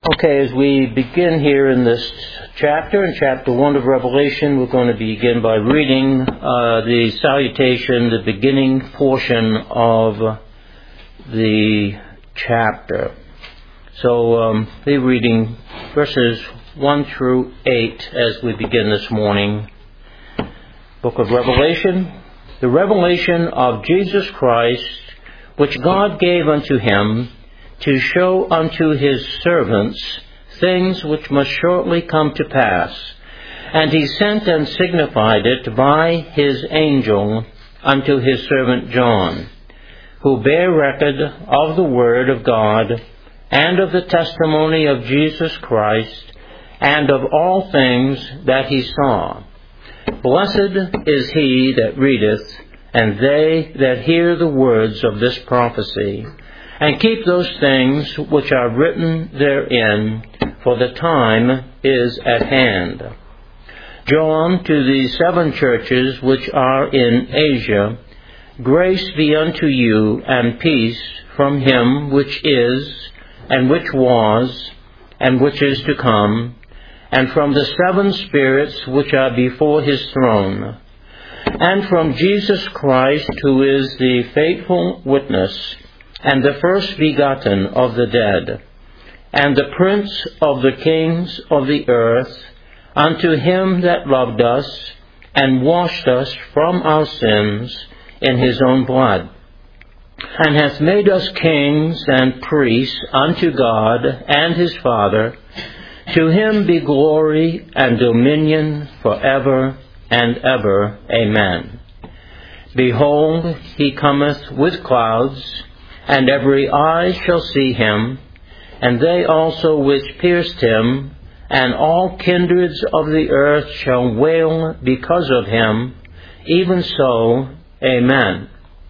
Okay, as we begin here in this chapter, in chapter 1 of Revelation, we're going to begin by reading the salutation, the beginning portion of the chapter. So, be reading verses 1 through 8 as we begin this morning. Book of Revelation. The revelation of Jesus Christ, which God gave unto him, to show unto his servants things which must shortly come to pass. And he sent and signified it by his angel unto his servant John, who bare record of the word of God, and of the testimony of Jesus Christ, and of all things that he saw. Blessed is he that readeth, and they that hear the words of this prophecy, and keep those things which are written therein, for the time is at hand. John, to the 7 churches which are in Asia, grace be unto you, and peace from him which is, and which was, and which is to come, and from the 7 spirits which are before his throne, and from Jesus Christ, who is the faithful witness, and the first begotten of the dead, and the Prince of the kings of the earth, unto him that loved us, and washed us from our sins in his own blood, and hath made us kings and priests unto God and his Father. To him be glory and dominion for ever and ever. Amen. Behold, he cometh with clouds, and every eye shall see him, and they also which pierced him, and all kindreds of the earth shall wail because of him. Even so, Amen.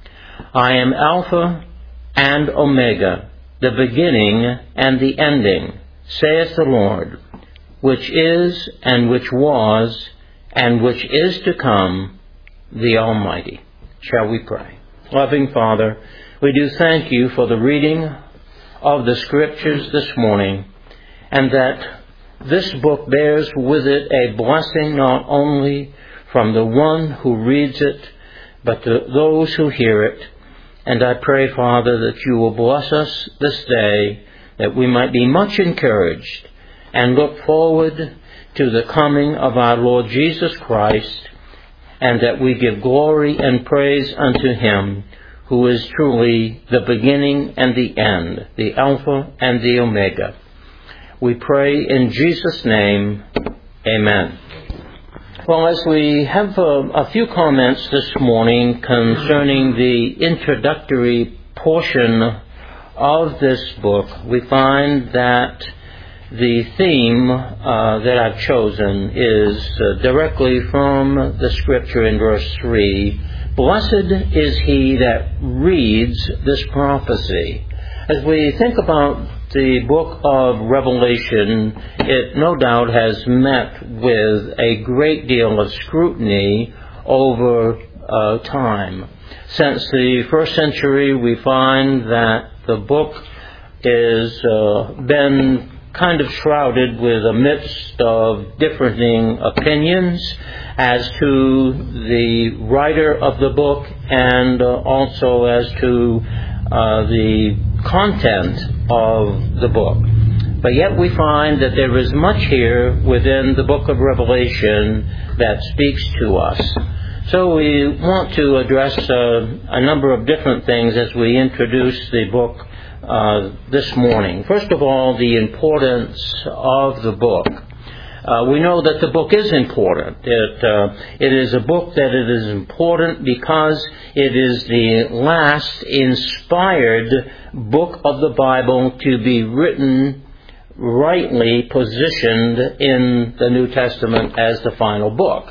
I am Alpha and Omega, the beginning and the ending, saith the Lord, which is, and which was, and which is to come, the Almighty. Shall we pray? Loving Father, we do thank you for the reading of the Scriptures this morning, and that this book bears with it a blessing not only from the one who reads it, but to those who hear it. And I pray, Father, that you will bless us this day, that we might be much encouraged and look forward to the coming of our Lord Jesus Christ, and that we give glory and praise unto him, who is truly the beginning and the end, the Alpha and the Omega. We pray in Jesus' name, Amen. Well, as we have a few comments this morning concerning the introductory portion of this book, we find that the theme that I've chosen is directly from the Scripture in verse 3. Blessed is he that reads this prophecy. As we think about the book of Revelation, it no doubt has met with a great deal of scrutiny over time. Since the first century, we find that the book is been kind of shrouded with a midst of differing opinions as to the writer of the book, and also as to the content of the book. But yet we find that there is much here within the book of Revelation that speaks to us. So we want to address a number of different things as we introduce the book this morning. First of all, the importance of the book. We know that the book is important. It is a book that it is important because it is the last inspired book of the Bible to be written, rightly positioned in the New Testament as the final book.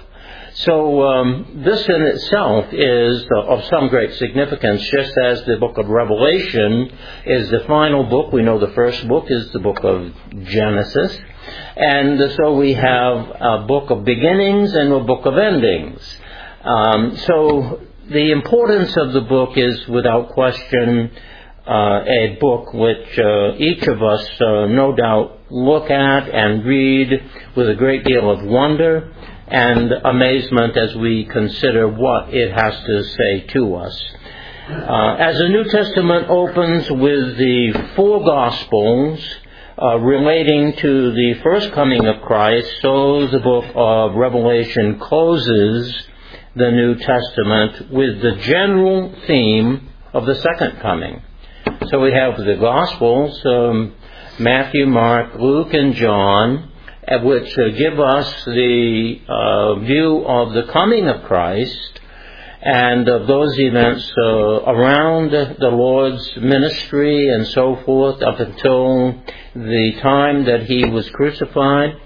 So this in itself is of some great significance, just as the book of Revelation is the final book. We know the first book is the book of Genesis. And so we have a book of beginnings and a book of endings. So the importance of the book is without question a book which each of us no doubt look at and read with a great deal of wonder and amazement as we consider what it has to say to us. As the New Testament opens with the four Gospels relating to the first coming of Christ, so the book of Revelation closes the New Testament with the general theme of the second coming. So we have the Gospels, Matthew, Mark, Luke, and John, which give us the view of the coming of Christ and of those events around the Lord's ministry and so forth up until the time that he was crucified.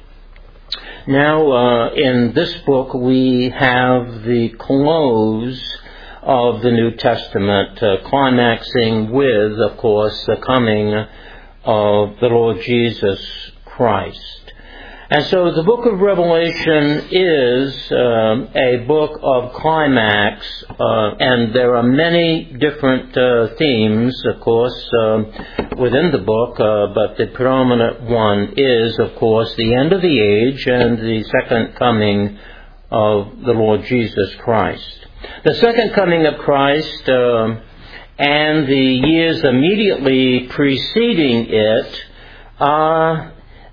Now, in this book, we have the close of the New Testament, climaxing with, of course, the coming of the Lord Jesus Christ. And so the book of Revelation is a book of climax, and there are many different themes, of course, within the book, but the predominant one is, of course, the end of the age and the second coming of the Lord Jesus Christ. The second coming of Christ and the years immediately preceding it are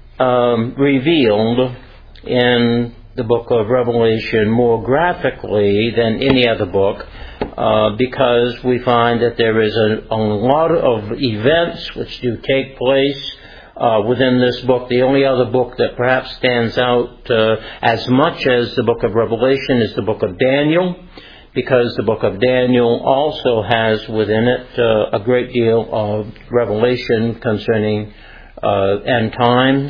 revealed in the book of Revelation more graphically than any other book, because we find that there is a lot of events which do take place within this book. The only other book that perhaps stands out as much as the book of Revelation is the book of Daniel, because the book of Daniel also has within it a great deal of revelation concerning end times,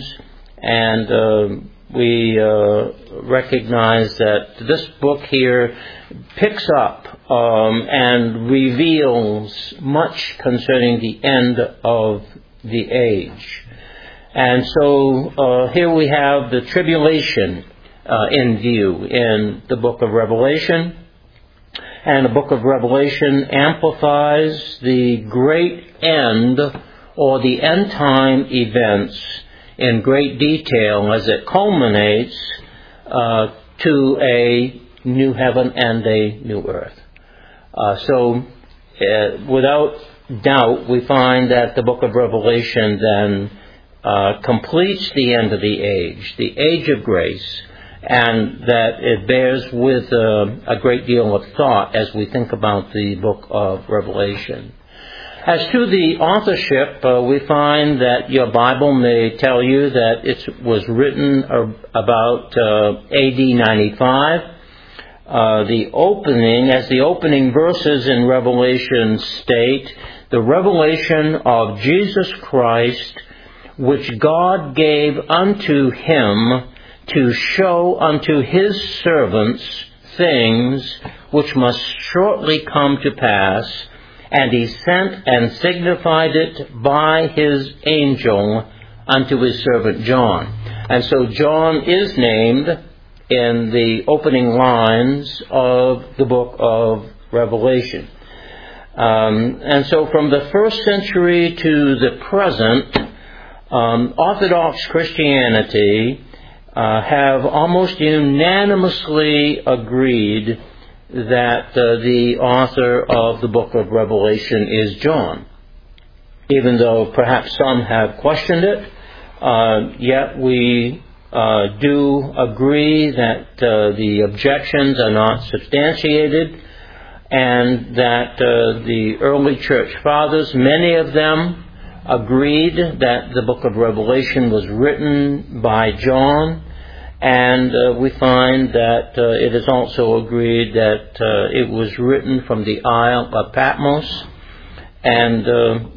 and we recognize that this book here picks up and reveals much concerning the end of the age. And so here we have the tribulation in view in the book of Revelation. And the book of Revelation amplifies the great end or the end time events in great detail as it culminates to a new heaven and a new earth. So without doubt, we find that the book of Revelation then completes the end of the age of grace, and that it bears with a great deal of thought as we think about the book of Revelation. As to the authorship, we find that your Bible may tell you that it was written about AD 95. The opening verses in Revelation state, the revelation of Jesus Christ, which God gave unto him to show unto his servants things which must shortly come to pass, and he sent and signified it by his angel unto his servant John. And so John is named in the opening lines of the book of Revelation. And so from the first century to the present, Orthodox Christianity have almost unanimously agreed that the author of the book of Revelation is John. Even though perhaps some have questioned it, yet we do agree that the objections are not substantiated, and that the early church fathers, many of them, agreed that the book of Revelation was written by John, and we find that it is also agreed that it was written from the Isle of Patmos, and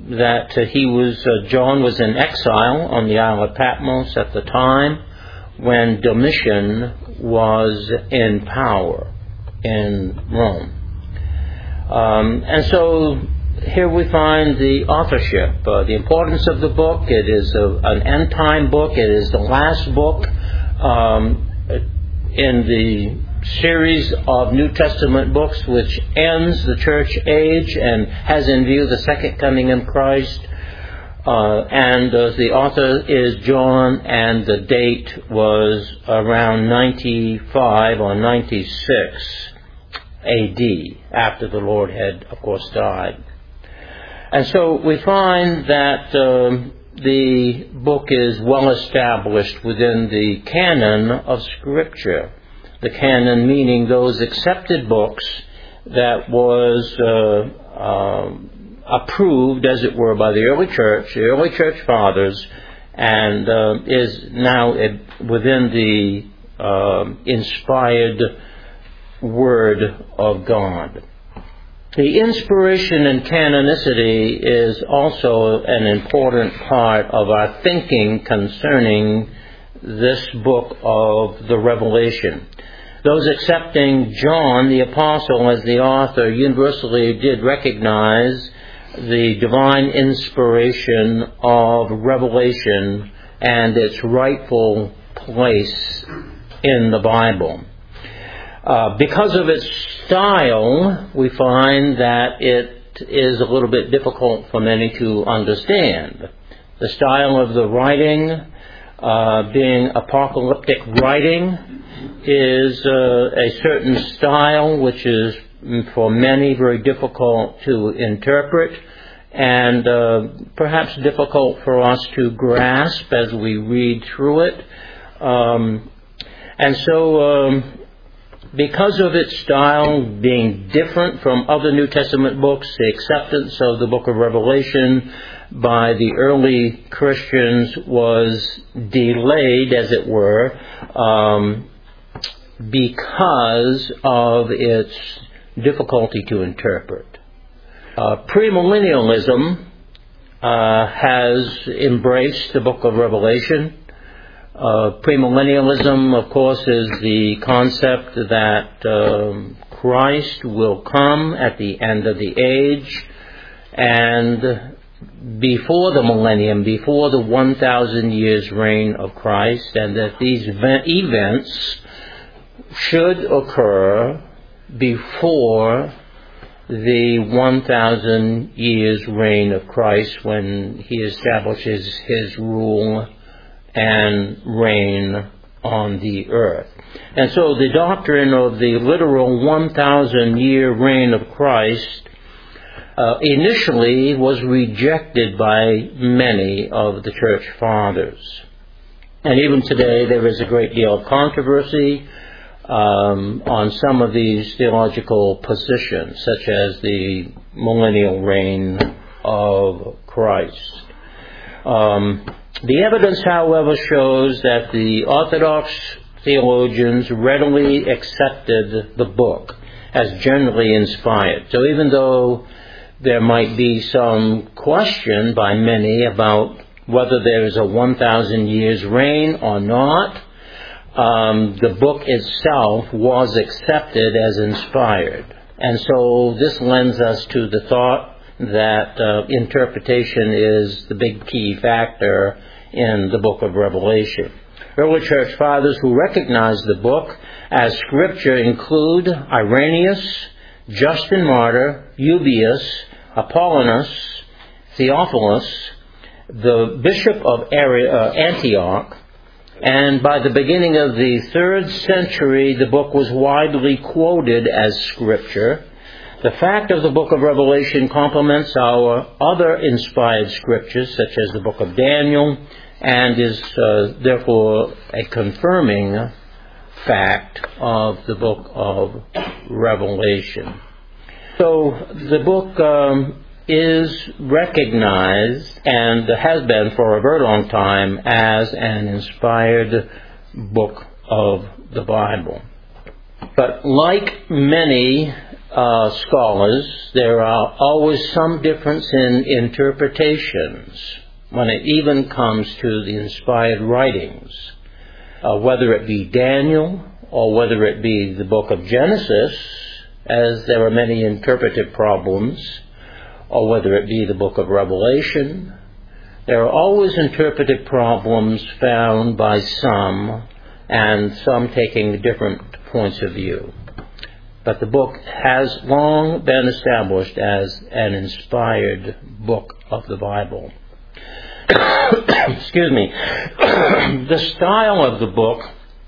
that John was in exile on the Isle of Patmos at the time when Domitian was in power in Rome. And so here we find the authorship, the importance of the book. It is an end-time book. It is the last book in the series of New Testament books which ends the church age and has in view the second coming of Christ. And the author is John, and the date was around 95 or 96 AD, after the Lord had, of course, died. And so we find that the book is well established within the canon of Scripture. The canon meaning those accepted books that was approved, as it were, by the early church fathers, and is now within the inspired Word of God. The inspiration and canonicity is also an important part of our thinking concerning this book of the Revelation. Those accepting John the Apostle as the author universally did recognize the divine inspiration of Revelation and its rightful place in the Bible. Because of its style, we find that it is a little bit difficult for many to understand. The style of the writing, being apocalyptic writing, is a certain style which is for many very difficult to interpret and perhaps difficult for us to grasp as we read through it. And so because of its style being different from other New Testament books, the acceptance of the book of Revelation by the early Christians was delayed, as it were, because of its difficulty to interpret. Premillennialism has embraced the book of Revelation. Premillennialism, of course, is the concept that Christ will come at the end of the age, and before the millennium, before the 1,000 years reign of Christ, and that these events should occur before the 1,000 years reign of Christ, when he establishes his rule and reign on the earth. And so the doctrine of the literal 1,000-year reign of Christ initially was rejected by many of the church fathers. And even today there is a great deal of controversy on some of these theological positions, such as the millennial reign of Christ. The evidence, however, shows that the Orthodox theologians readily accepted the book as generally inspired. So even though there might be some question by many about whether there is a 1,000 years reign or not, the book itself was accepted as inspired. And so this lends us to the thought that interpretation is the big key factor in the book of Revelation. Early church fathers who recognized the book as Scripture include Irenaeus, Justin Martyr, Eusebius, Apollonius, Theophilus, the Bishop of Antioch, and by the beginning of the 3rd century, the book was widely quoted as Scripture. The fact of the book of Revelation complements our other inspired scriptures, such as the book of Daniel, and is therefore a confirming fact of the book of Revelation. So the book is recognized, and has been for a very long time, as an inspired book of the Bible. But like many scholars, there are always some difference in interpretations when it even comes to the inspired writings. Whether it be Daniel or whether it be the book of Genesis, as there are many interpretive problems, or whether it be the book of Revelation, there are always interpretive problems found by some and some taking different points of view. But the book has long been established as an inspired book of the Bible. Excuse me. The style of the book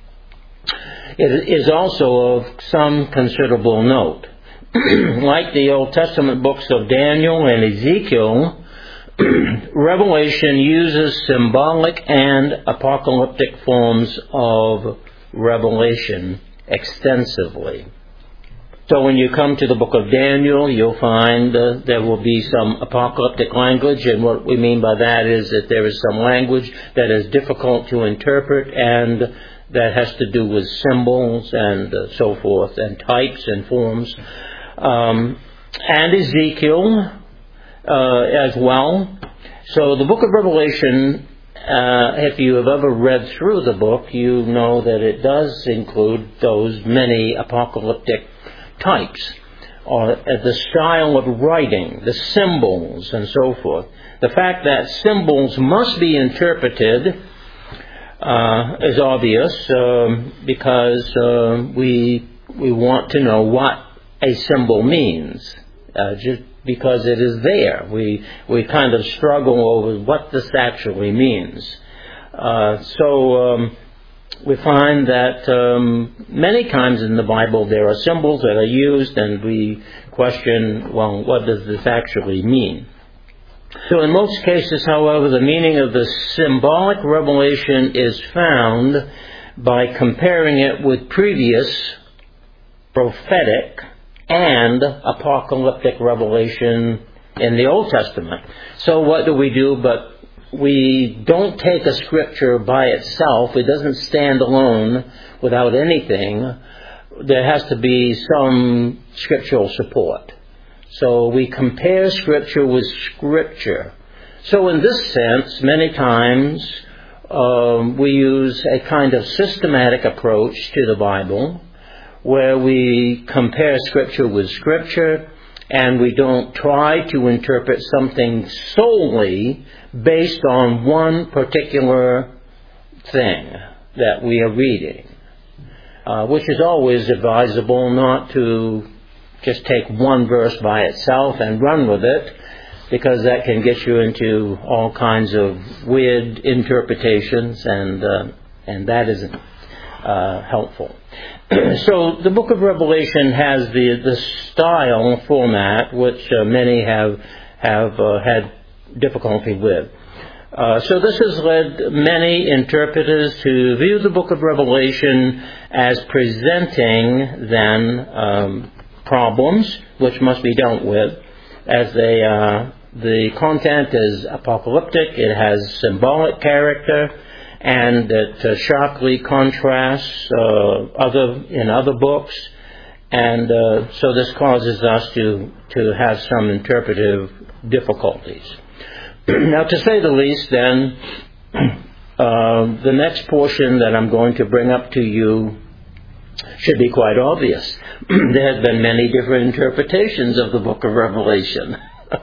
is also of some considerable note. Like the Old Testament books of Daniel and Ezekiel, Revelation uses symbolic and apocalyptic forms of revelation extensively. So when you come to the book of Daniel, you'll find there will be some apocalyptic language, and what we mean by that is that there is some language that is difficult to interpret and that has to do with symbols and so forth, and types and forms. And Ezekiel as well. So the book of Revelation, if you have ever read through the book, you know that it does include those many apocalyptic types, or the style of writing, the symbols, and so forth. The fact that symbols must be interpreted is obvious because we want to know what a symbol means. Just because it is there, we kind of struggle over what this actually means. We find that many times in the Bible there are symbols that are used, and we question, well, what does this actually mean? So in most cases, however, the meaning of the symbolic revelation is found by comparing it with previous prophetic and apocalyptic revelation in the Old Testament. So what do we do? But we don't take a scripture by itself. It doesn't stand alone without anything. There has to be some scriptural support. So we compare scripture with scripture. So in this sense, many times we use a kind of systematic approach to the Bible, where we compare scripture with scripture, and we don't try to interpret something solely based on one particular thing that we are reading, which is always advisable not to just take one verse by itself and run with it, because that can get you into all kinds of weird interpretations, and that isn't helpful. So the book of Revelation has the style format which many have had difficulty with. So this has led many interpreters to view the book of Revelation as presenting then problems which must be dealt with, as the content is apocalyptic, it has symbolic character, and it sharply contrasts in other books, and so this causes us to have some interpretive difficulties. Now, to say the least, then, the next portion that I'm going to bring up to you should be quite obvious. There have been many different interpretations of the book of Revelation.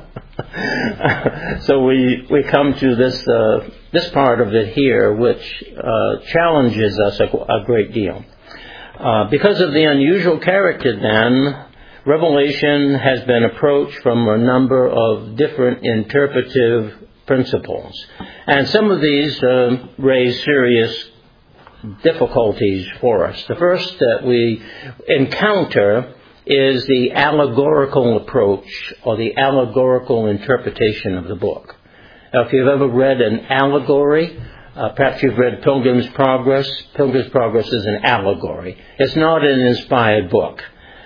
So we come to this part of it here, which challenges us a great deal. Because of the unusual character, then, Revelation has been approached from a number of different interpretive principles. And some of these raise serious difficulties for us. The first that we encounter is the allegorical approach, or the allegorical interpretation of the book. Now, if you've ever read an allegory, perhaps you've read Pilgrim's Progress. Pilgrim's Progress is an allegory. It's not an inspired book.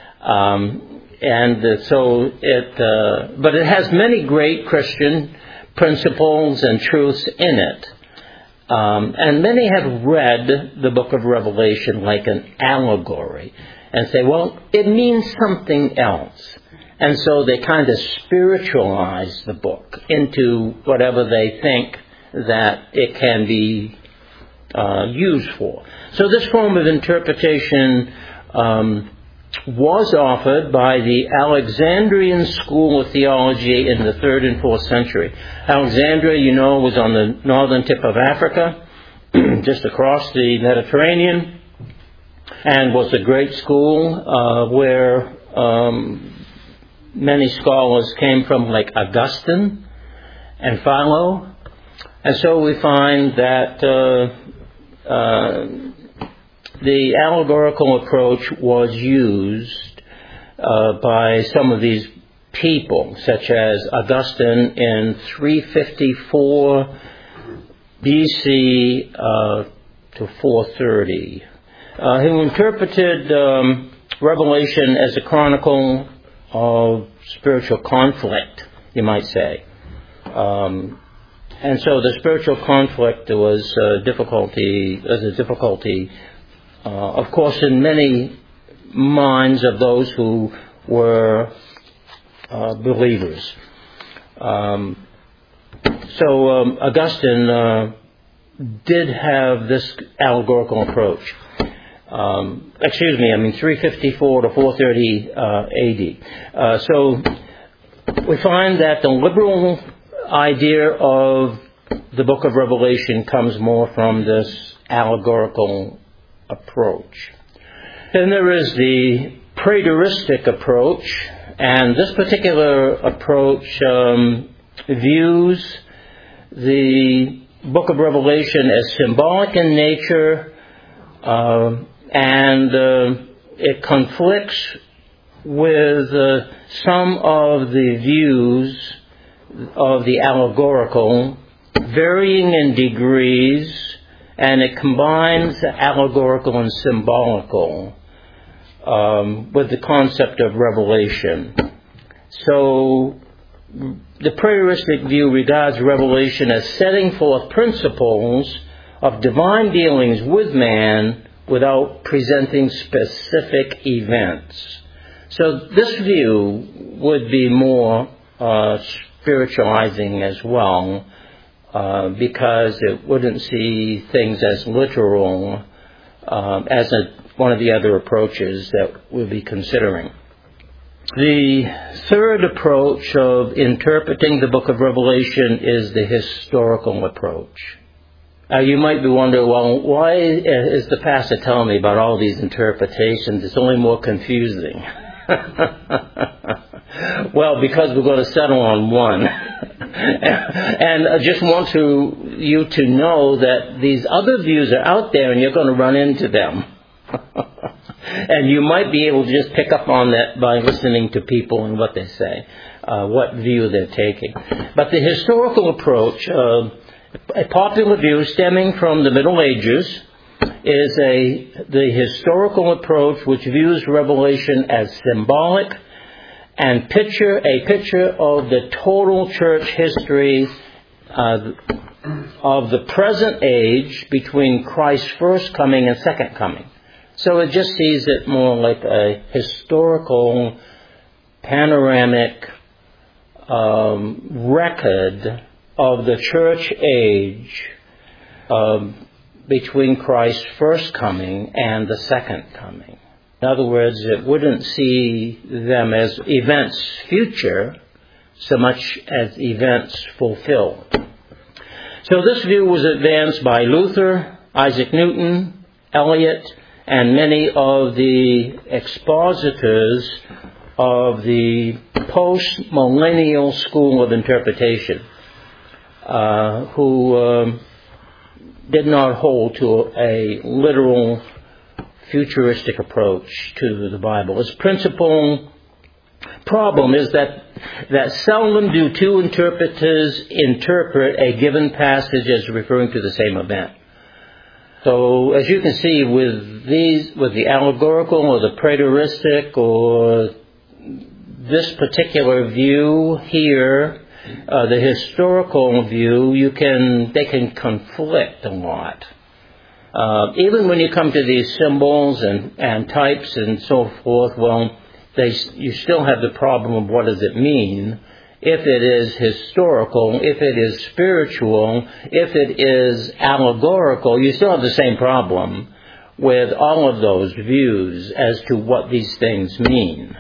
But it has many great Christian principles and truths in it. And many have read the book of Revelation like an allegory and say, well, it means something else. And so they kind of spiritualize the book into whatever they think that it can be used for. So this form of interpretation was offered by the Alexandrian school of theology in the 3rd and 4th century. Alexandria, was on the northern tip of Africa, just across the Mediterranean, and was a great school where many scholars came from, like Augustine and Philo. And so we find that the allegorical approach was used by some of these people, such as Augustine in 354 BC to 430, who interpreted Revelation as a chronicle of spiritual conflict, you might say. And so the spiritual conflict was a difficulty, of course, in many minds of those who were believers. So Augustine did have this allegorical approach. 354 to 430 AD. So we find that the liberal idea of the book of Revelation comes more from this allegorical approach. Then there is the preteristic approach, and this particular approach views the book of Revelation as symbolic in nature, and it conflicts with some of the views of the allegorical, varying in degrees, and it combines allegorical and symbolical with the concept of revelation. So the preteristic view regards Revelation as setting forth principles of divine dealings with man without presenting specific events. So this view would be more spiritualizing as well, because it wouldn't see things as literal as one of the other approaches that we'll be considering. The third approach of interpreting the book of Revelation is the historical approach. You might be wondering, well, why is the pastor telling me about all these interpretations? It's only more confusing. Well, because we're going to settle on one. And I just want you to know that these other views are out there and you're going to run into them. And you might be able to just pick up on that by listening to people and what they say, what view they're taking. But the historical approach, a popular view stemming from the Middle Ages, is the historical approach which views Revelation as symbolic and a picture of the total church history of the present age between Christ's first coming and second coming. So it just sees it more like a historical, panoramic record of the church age between Christ's first coming and the second coming. In other words, it wouldn't see them as events future so much as events fulfilled. So this view was advanced by Luther, Isaac Newton, Eliot, and many of the expositors of the post-millennial school of interpretation, who did not hold to a literal futuristic approach to the Bible. Its principal problem is that seldom do two interpreters interpret a given passage as referring to the same event. So as you can see with the allegorical or the preteristic or this particular view here, the historical view, they can conflict a lot. Even when you come to these symbols and types and so forth, well, you still have the problem of what does it mean. If it is historical, if it is spiritual, if it is allegorical, you still have the same problem with all of those views as to what these things mean.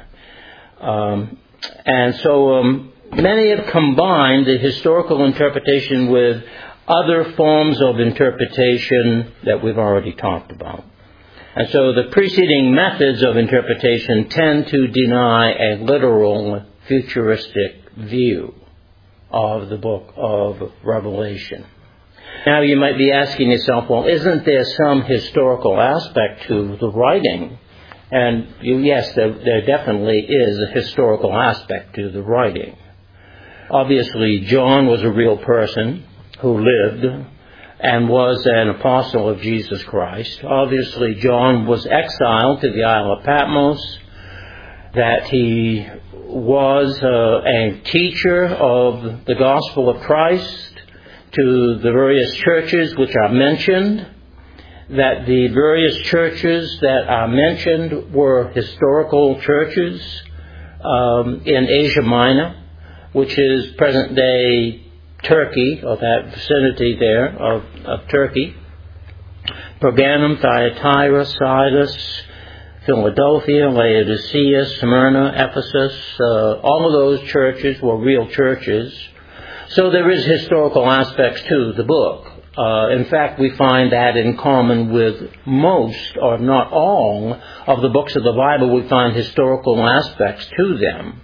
And so many have combined the historical interpretation with other forms of interpretation that we've already talked about. And so the preceding methods of interpretation tend to deny a literal, futuristic view of the book of Revelation. Now you might be asking yourself, well, isn't there some historical aspect to the writing? And yes, there definitely is a historical aspect to the writing. Obviously, John was a real person who lived and was an apostle of Jesus Christ. Obviously, John was exiled to the Isle of Patmos, that he was a teacher of the gospel of Christ to the various churches which are mentioned, that the various churches that are mentioned were historical churches in Asia Minor, which is present-day Turkey, or that vicinity there of Turkey. Pergamum, Thyatira, Sardis, Philadelphia, Laodicea, Smyrna, Ephesus, all of those churches were real churches. So there is historical aspects to the book. In fact, we find that in common with most, or not all, of the books of the Bible, we find historical aspects to them.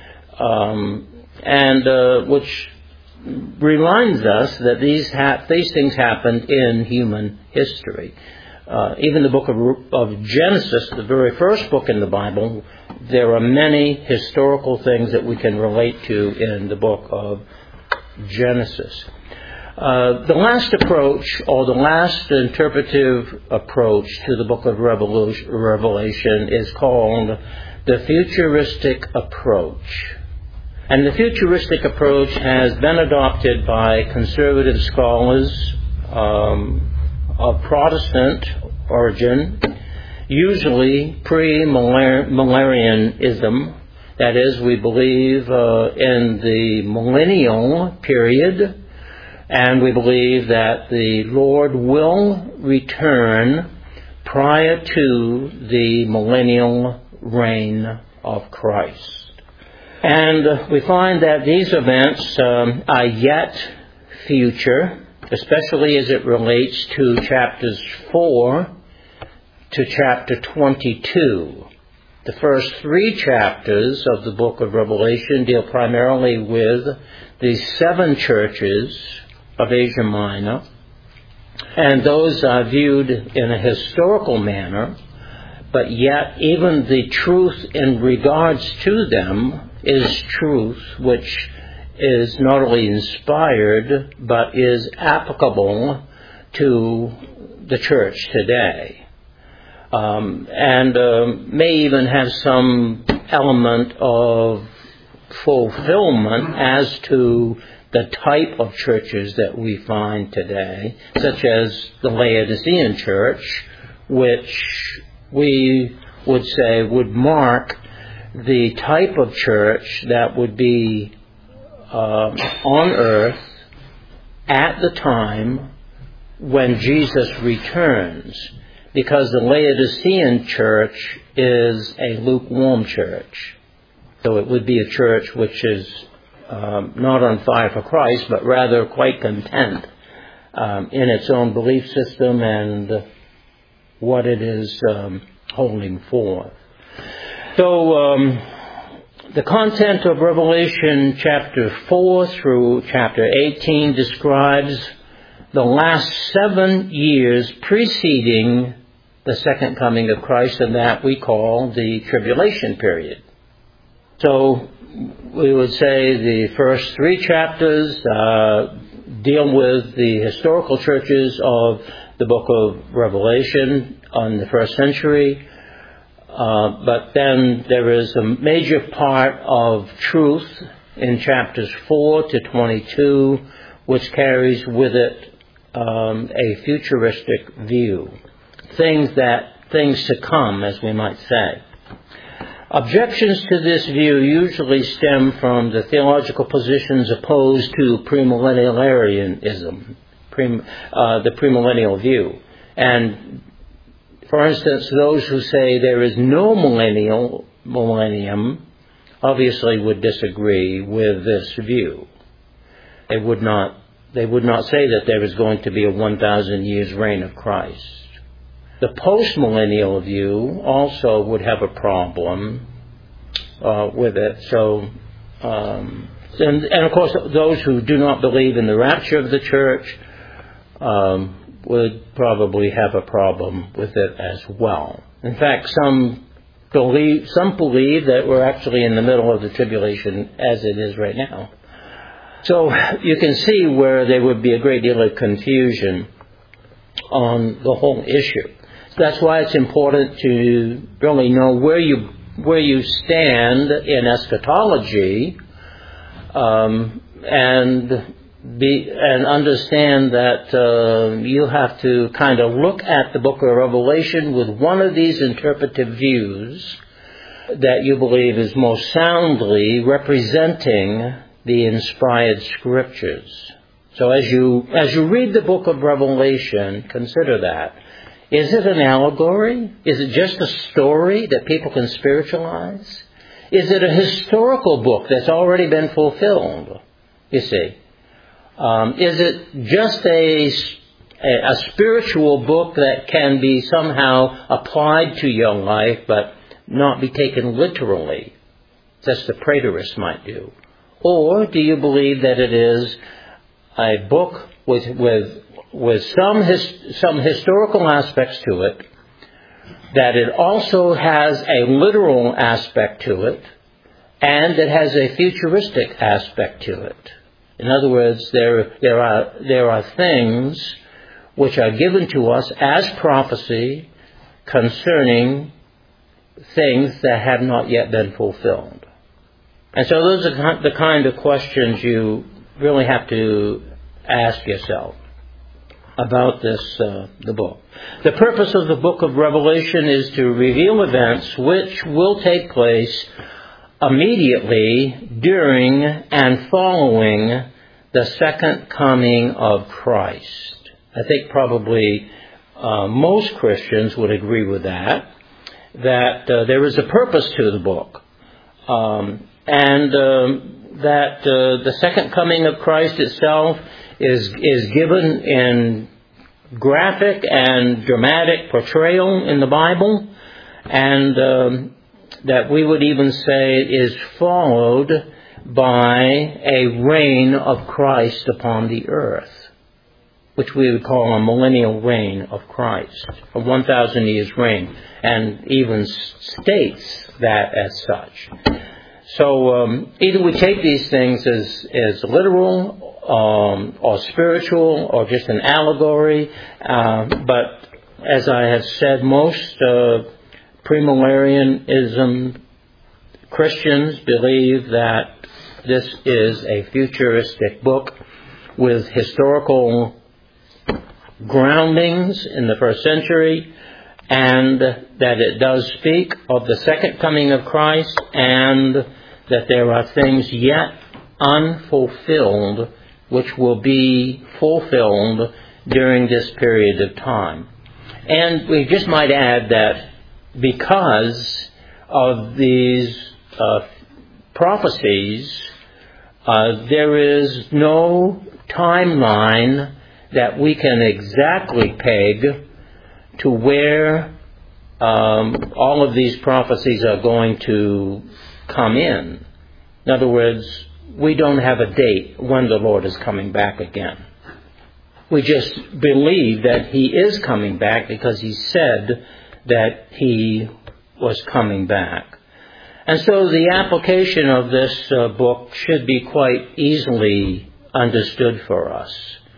Which reminds us that these things happened in human history. Even the book of Genesis, the very first book in the Bible, there are many historical things that we can relate to in the book of Genesis. The last approach, or the last interpretive approach to the book of Revelation is called the futuristic approach. And the futuristic approach has been adopted by conservative scholars of Protestant origin, usually pre-millennianism. That is, we believe in the millennial period, and we believe that the Lord will return prior to the millennial reign of Christ. And we find that these events are yet future, especially as it relates to chapters 4 to chapter 22. The first 3 chapters of the book of Revelation deal primarily with the 7 churches of Asia Minor, and those are viewed in a historical manner, but yet even the truth in regards to them is truth which is not only inspired, but is applicable to the church today. And may even have some element of fulfillment as to the type of churches that we find today, such as the Laodicean church, which we would say would mark the type of church that would be on earth at the time when Jesus returns, because the Laodicean church is a lukewarm church. So it would be a church which is not on fire for Christ, but rather quite content in its own belief system and what it is holding forth. So the content of Revelation chapter 4 through chapter 18 describes the last 7 years preceding the second coming of Christ, and that we call the tribulation period. So we would say the first 3 chapters deal with the historical churches of the book of Revelation on the first century. But then there is a major part of truth in chapters 4 to 22, which carries with it a futuristic view. Things to come, as we might say. Objections to this view usually stem from the theological positions opposed to premillennialism, the premillennial view. And for instance, those who say there is no millennium obviously would disagree with this view. They would not They would not say that there is going to be a 1,000 years reign of Christ. The postmillennial view also would have a problem with it. So, and of course, those who do not believe in the rapture of the church would probably have a problem with it as well. In fact, some believe that we're actually in the middle of the tribulation as it is right now. So you can see where there would be a great deal of confusion on the whole issue. So that's why it's important to really know where you stand in eschatology, and understand that you have to kind of look at the book of Revelation with one of these interpretive views that you believe is most soundly representing the inspired scriptures. So as you read the book of Revelation, consider that. Is it an allegory? Is it just a story that people can spiritualize? Is it a historical book that's already been fulfilled? You see. Is it just a spiritual book that can be somehow applied to your life but not be taken literally, just the preterist might do? Or do you believe that it is a book with some historical aspects to it, that it also has a literal aspect to it, and it has a futuristic aspect to it? In other words, there are things which are given to us as prophecy concerning things that have not yet been fulfilled. And so those are the kind of questions you really have to ask yourself about the book. The purpose of the book of Revelation is to reveal events which will take place immediately during and following the second coming of Christ. I think probably most Christians would agree with that there is a purpose to the book, and that the second coming of Christ itself is given in graphic and dramatic portrayal in the Bible, and that we would even say is followed by a reign of Christ upon the earth, which we would call a millennial reign of Christ, a 1,000 years reign, and even states that as such. So either we take these things as literal or spiritual or just an allegory, but as I have said, most premillennialism Christians believe that this is a futuristic book with historical groundings in the first century, and that it does speak of the second coming of Christ, and that there are things yet unfulfilled which will be fulfilled during this period of time. And we just might add that because of these prophecies, there is no timeline that we can exactly peg to where all of these prophecies are going to come in. In other words, we don't have a date when the Lord is coming back again. We just believe that He is coming back because He said that He was coming back. And so the application of this book should be quite easily understood for us.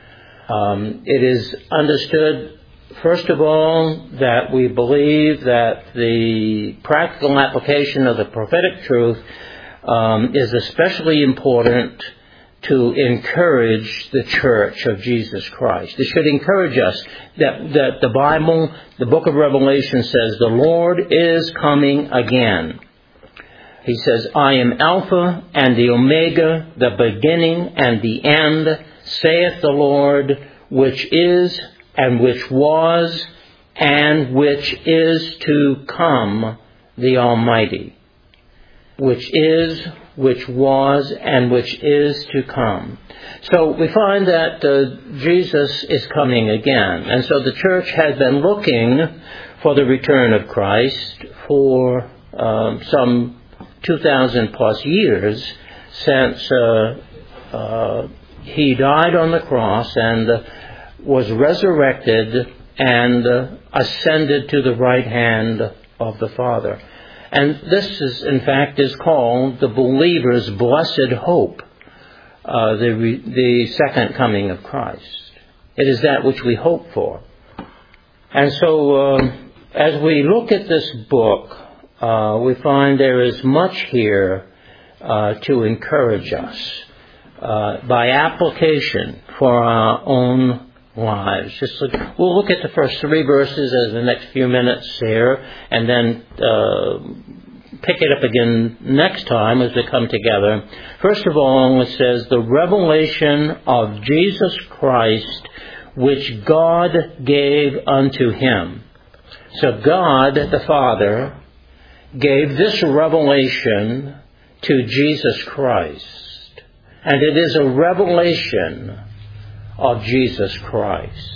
It is understood, first of all, that we believe that the practical application of the prophetic truth is especially important to encourage the Church of Jesus Christ. It should encourage us that the Bible, the book of Revelation says, the Lord is coming again. He says, I am Alpha and the Omega, the beginning and the end, saith the Lord, which is and which was and which is to come, the Almighty. which is, which was, and which is to come. So we find that Jesus is coming again. And so the church has been looking for the return of Christ for some 2,000 plus years since he died on the cross and was resurrected and ascended to the right hand of the Father. And this is, in fact, is called the believer's blessed hope, the second coming of Christ. It is that which we hope for. And so, as we look at this book, we find there is much here to encourage us by application for our own lives. We'll look at the first 3 verses as the next few minutes here, and then pick it up again next time as we come together. First of all, it says, the revelation of Jesus Christ, which God gave unto him. So God, the Father, gave this revelation to Jesus Christ. And it is a revelation of Jesus Christ.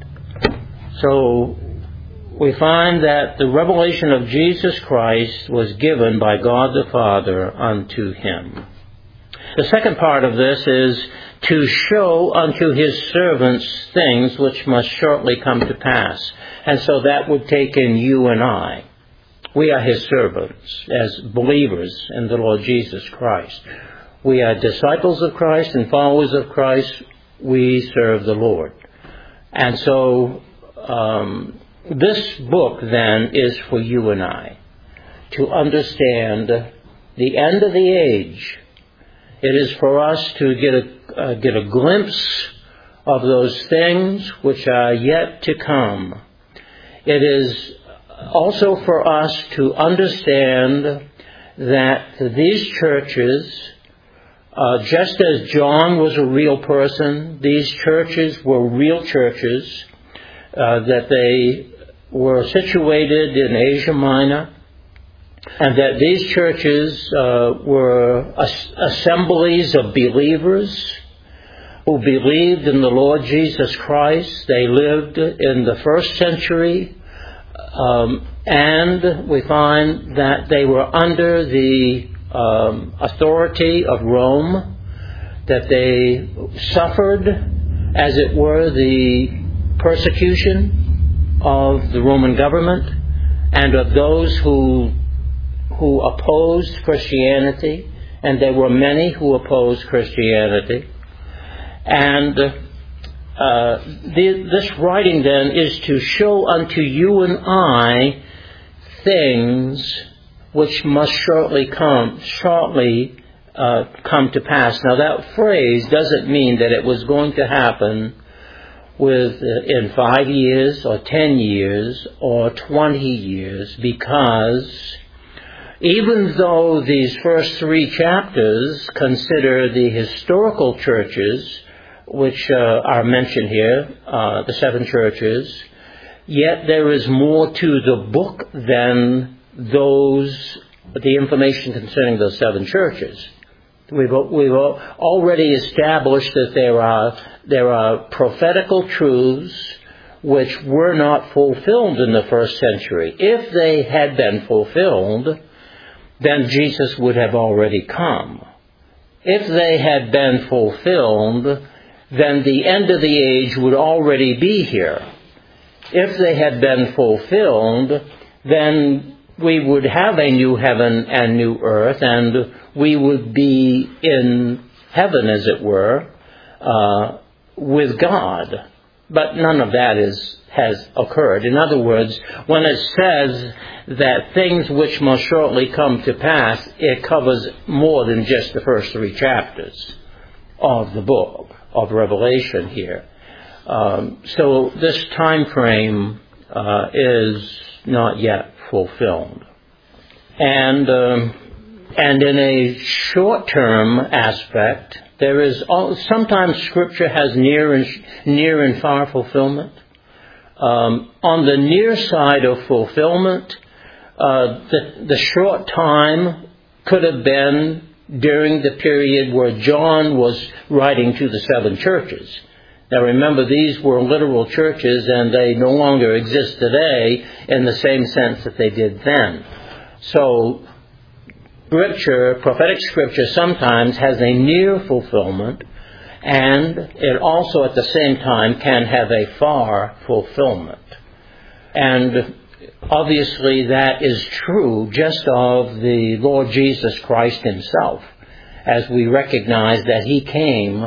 So we find that the revelation of Jesus Christ was given by God the Father unto him. The second part of this is to show unto his servants things which must shortly come to pass. And so that would take in you and I. We are his servants as believers in the Lord Jesus Christ. We are disciples of Christ and followers of Christ. We serve the Lord. And so this book then is for you and I to understand the end of the age. It is for us to get a glimpse of those things which are yet to come. It is also for us to understand that these churches, just as John was a real person, these churches were real churches, that they were situated in Asia Minor, and that these churches were assemblies of believers who believed in the Lord Jesus Christ. They lived in the first century, and we find that they were under the authority of Rome, that they suffered, as it were, the persecution of the Roman government and of those who opposed Christianity, and there were many who opposed Christianity. And this writing then is to show unto you and I things which must shortly come to pass. Now that phrase doesn't mean that it was going to happen in 5 years or 10 years or 20 years, because even though these first 3 chapters consider the historical churches which are mentioned here, the 7 churches, yet there is more to the book than the information concerning those 7 churches. We've already established that there are prophetical truths which were not fulfilled in the first century. If they had been fulfilled, then Jesus would have already come. If they had been fulfilled, then the end of the age would already be here. If they had been fulfilled, then we would have a new heaven and new earth, and we would be in heaven, as it were, with God. But none of that has occurred. In other words, when it says that things which must shortly come to pass, it covers more than just the first 3 chapters of the book of Revelation here. So this time frame is not yet fulfilled. And in a short-term aspect, there is sometimes Scripture has near and far fulfillment. On the near side of fulfillment, the short time could have been during the period where John was writing to the 7 churches. Now remember, these were literal churches, and they no longer exist today in the same sense that they did then. So Scripture, prophetic Scripture, sometimes has a near fulfillment, and it also at the same time can have a far fulfillment. And obviously that is true just of the Lord Jesus Christ himself, as we recognize that he came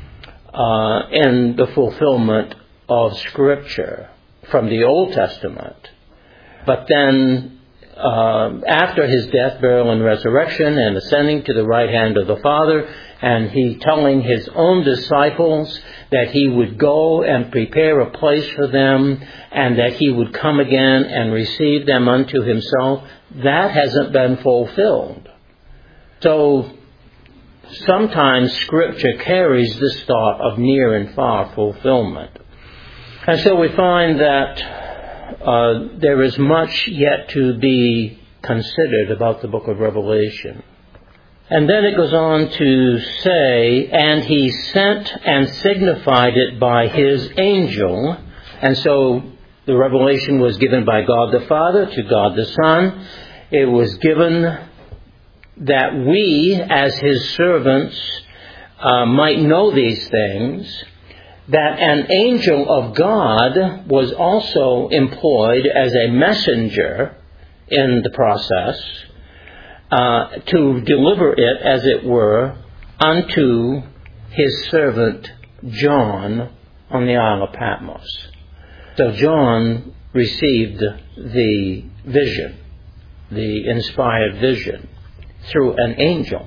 in the fulfillment of Scripture from the Old Testament. But then after his death, burial, and resurrection, and ascending to the right hand of the Father, and he telling his own disciples that he would go and prepare a place for them, and that he would come again and receive them unto himself, that hasn't been fulfilled. So sometimes Scripture carries this thought of near and far fulfillment. And so we find that there is much yet to be considered about the book of Revelation. And then it goes on to say, and he sent and signified it by his angel. And so the revelation was given by God the Father to God the Son. It was given that we, as his servants, might know these things, that an angel of God was also employed as a messenger in the process to deliver it, as it were, unto his servant John on the Isle of Patmos. So John received the vision, the inspired vision, through an angel.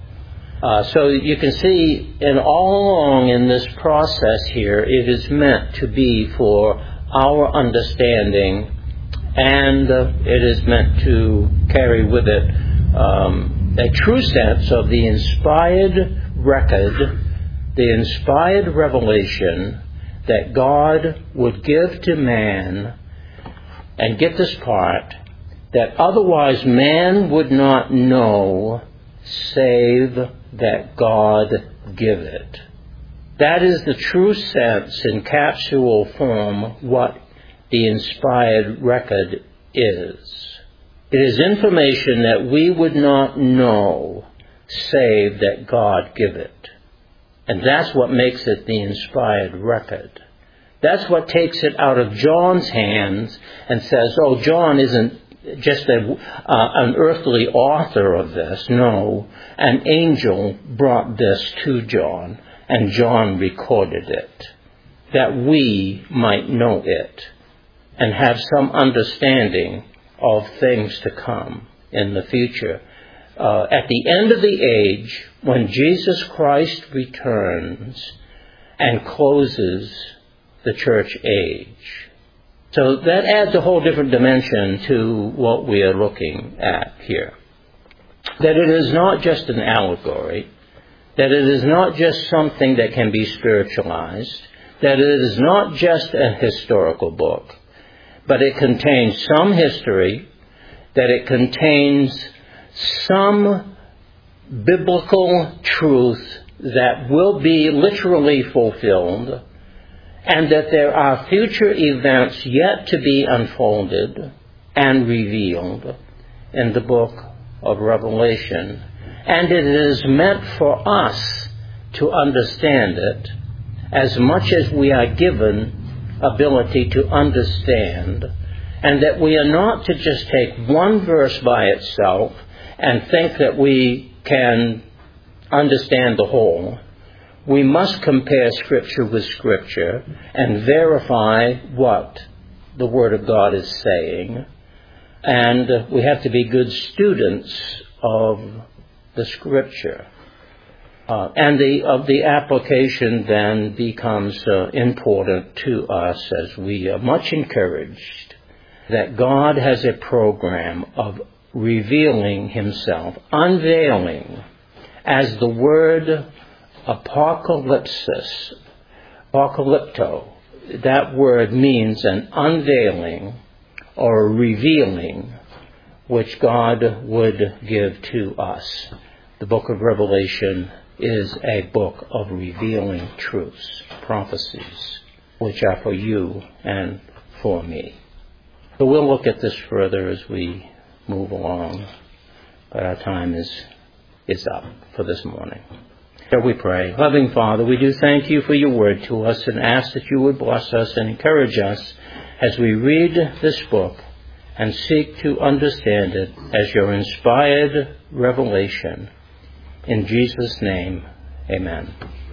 So you can see, in all along in this process here, it is meant to be for our understanding, and it is meant to carry with it a true sense of the inspired record, the inspired revelation that God would give to man, and get this part, that otherwise man would not know, save that God give it. That is the true sense, in capsule form, what the inspired record is. It is information that we would not know, save that God give it. And that's what makes it the inspired record. That's what takes it out of John's hands and says, oh, John isn't just an earthly author of this. No, an angel brought this to John, and John recorded it, that we might know it and have some understanding of things to come in the future. At the end of the age, when Jesus Christ returns and closes the church age. So that adds a whole different dimension to what we are looking at here. That it is not just an allegory, that it is not just something that can be spiritualized, that it is not just a historical book, but it contains some history, that it contains some biblical truth that will be literally fulfilled, and that there are future events yet to be unfolded and revealed in the book of Revelation. And it is meant for us to understand it as much as we are given ability to understand, and that we are not to just take one verse by itself and think that we can understand the whole. We must compare Scripture with Scripture and verify what the Word of God is saying. And we have to be good students of the Scripture. And the application then becomes important to us, as we are much encouraged that God has a program of revealing himself, unveiling, as the word apocalypsis, apocalypto, that word means an unveiling or revealing which God would give to us. The book of Revelation is a book of revealing truths, prophecies, which are for you and for me. So we'll look at this further as we move along, but our time is up for this morning. Shall we pray? Loving Father, we do thank you for your word to us and ask that you would bless us and encourage us as we read this book and seek to understand it as your inspired revelation. In Jesus' name, amen.